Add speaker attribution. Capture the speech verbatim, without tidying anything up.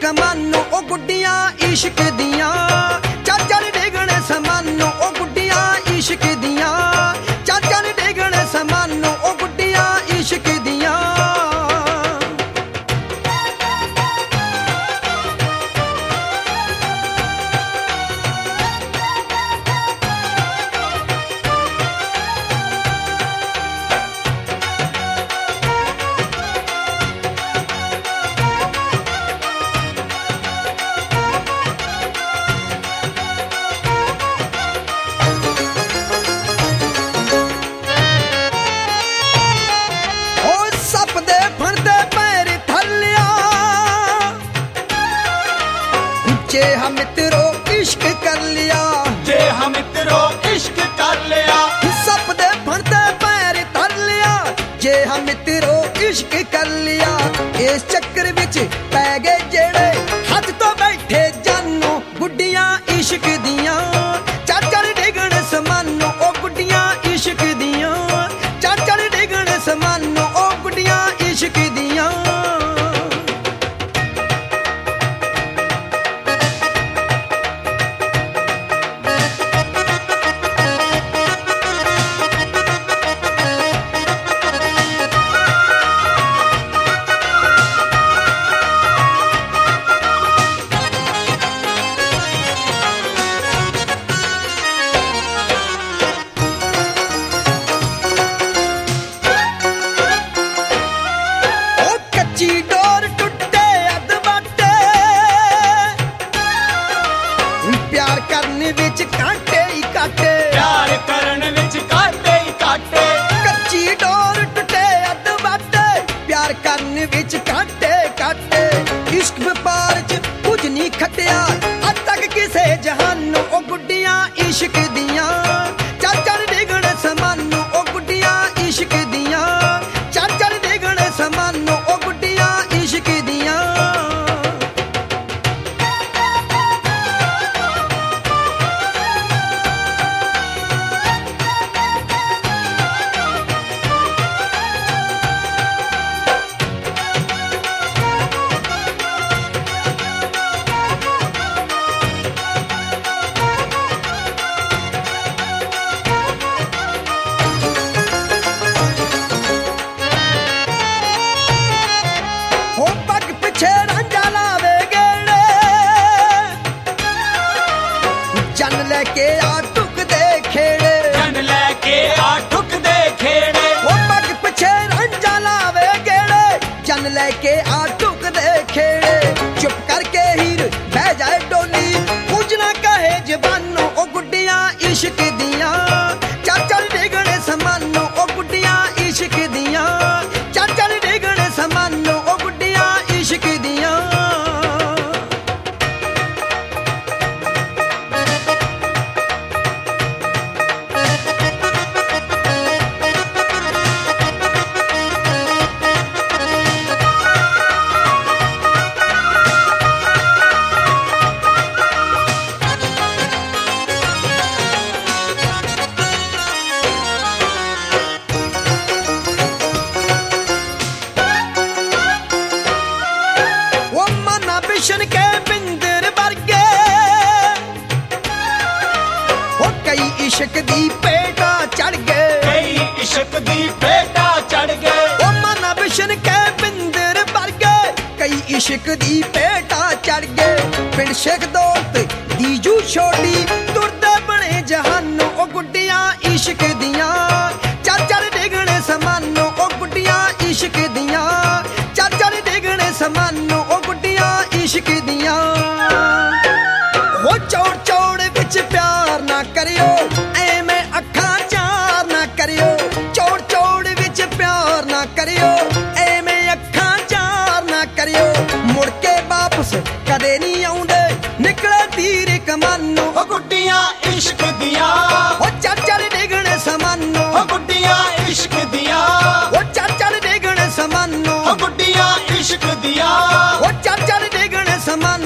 Speaker 1: कमानो ओ गुड्डियां इश्क दियां चढ़ चढ़ डेगने समानो ओ गुड्डियां इश्क दियां चढ़ चढ़ डेगने समानो ओ गुड्डियां इश्क दियां जे हम मित्रों इश्क कर लिया
Speaker 2: जे हम मित्रों इश्क कर लिया
Speaker 1: सप दे फड़ते पैर धर लिया जे हम मित्रों इश्क कर लिया इस चक्कर विच पै गए जेड़े हद तो बैठे जानो गुड्डियां इश्क दियां चढ़ चढ़ डेगण समानो ओ गुड्डियां इश्क दियां चढ़ चढ़ डेगण समानो ओ गुड्डियां इश्क दियां प्यार करने विच कांटे ही कांटे
Speaker 2: प्यार करने विच कांटे ही कांटे
Speaker 1: कच्ची डोर टुटे अध बाटे प्यार करने विच कांटे कांटे इश्क व्यापार च कुछ नहीं खटिया अज तक किसे जहानों ओ गुड्डियां इश्क दियां चढ़ चढ़ डेगण समानो ओ गुड्डियां इश्क दियां चढ़ चढ़ डेगण समानो ओ गुड्डियां इश्क दियां जन लेके आ टुक दे खेड़े
Speaker 2: जन लेके आ टुक दे खेड़े
Speaker 1: वो पग पिछे रंजा लावे गेड़े जन लेके आ टुक दे खेड़े चुप करके हीर बह जाए डोली कुछ ना कहे जबानो ओ गुड्डियां इश्क दियां चढ़ चढ़ डेगणे समानो ओ गुड्डियां इश्क दियां चढ़ चढ़ डेगणे समानो ओ गुड्डियां इश्क दियां बिशन के बिंदर वर्गे वो कई इश्क दी पेटा चढ़ गए
Speaker 2: कई इश्क दी पेटा चढ़ गए
Speaker 1: वो मना बिशन के बिंदर वर्गे कई इश्क दी पेटा चढ़ गए पिंड शेख दोस्त दीजू छोड़ी तुरदे बने जहानो ओ गुड्डियां इश्क दियां चढ़ चढ़ डेगणे समानो ओ गुड्डियां इश्क दियां चढ़ चढ़ डेगणे समानो ओ गुड्डियां इश्क दियां वो चौड़ चौड़ विच प्यार ना करियो ऐवें अखां चार ना करियो चौड़ चौड़ विच प्यार ना करियो ऐवें अखां चार ना करियो मुड़ के वापस कदे नहीं आउंदे निकले तीर कमानो
Speaker 2: ओ गुड्डियां इश्क दियां
Speaker 1: वो चढ़ चढ़ डेगणे समानो
Speaker 2: ओ गुड्डियां इश्क दियां
Speaker 1: वो चढ़ चढ़ डेगणे समानो
Speaker 2: ओ गुड्डियां इश्क दियां
Speaker 1: वो चढ़ चढ़ डेगणे समानो